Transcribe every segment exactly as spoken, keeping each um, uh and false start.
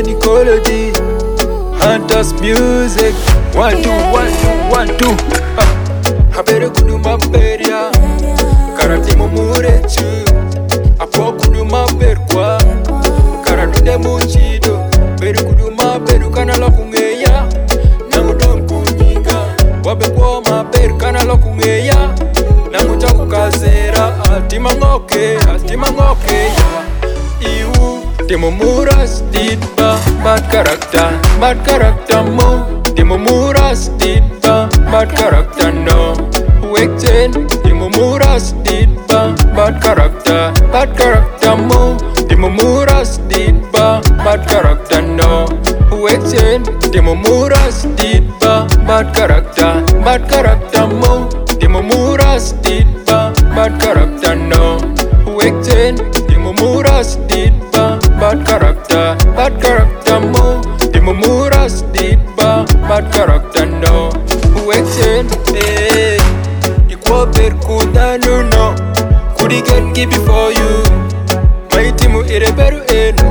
gynecology. Hunters music. One two one two one two. Ah, habere kudu maberia. Karate momure chu. Apo kudu maberkwa. Karatu de muchido. Bere kudu maberu kana lokungeya. Nangudon kunyinga. Wabe kwa maberu kana lokungeya. Nangucha kukazera. Atima ngoke. Atima ngoke ya. Iwu. Demo muras did ba. Bad character. Bad character mo. Demo muras did ba. Bad character no. Wekten. Demo muras did ba. Bad character. Bad character mo. Demo muras did ba. Bad character no. Wekten. Demo muras did ba. Bad character. Bad character mo. Demo muras did ba. Bad character no. Wekten. Demo muras did ba. Bad character. Bad character mo. Demo muras did ba. Bad character no. Wekten. Eh. Ikwa berkuda no no. Kudi get give before you. Maitimu ireberu eno.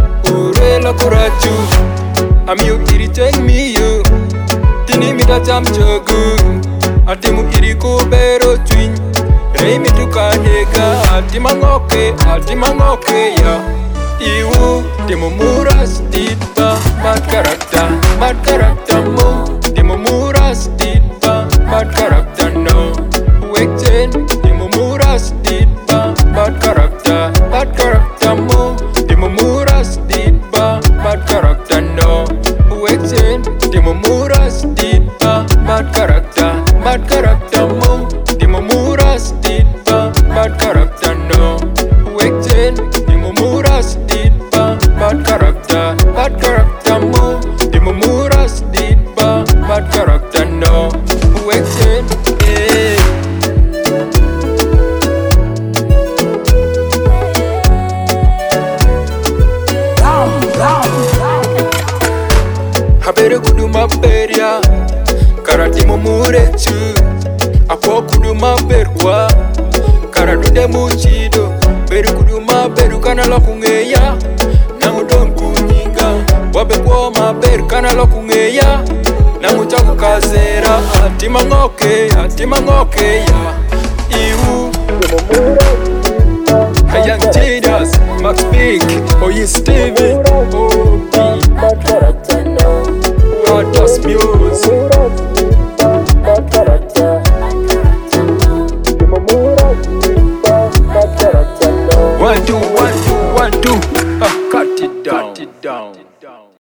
Urela kurachu. Am you irritate me you. Tini mi da jam jogu. Atimu iriku bero twin. Reimi tukadega. Atima ngoke. Atima ngoke ya. Iwu. Demo muras did ba. Bad character. Bad character mo. Demo muras did ba. Bad character no. Wekten. Demo muras did ba. Bad character. Bad character mo. Demo muras did ba. Bad character no. Wekten. Demo muras did ba. Bad character. Bad character mo. Demo muras did ba. Bad character no. Wekten. Demo muras did ba. Bad character. Bad character mo. Demo muras did ba. Bad character no. Wekten. Eh. Habere kudu maberia. Karate momure chu. Apo kudu maberwa. Karatu de muchido. Bere kudu maberu kana lokungeya. Nangudon kunyinga. Wabe kwa maberu kana lokungeya. Nangucha kukazera. Atima ngoke. Atima ngoke ya. Iwu. Young Genius. Max Big. Oye Stevie. O B. Hunters music. One two one two one two. Ah, cut it down. Cut it down.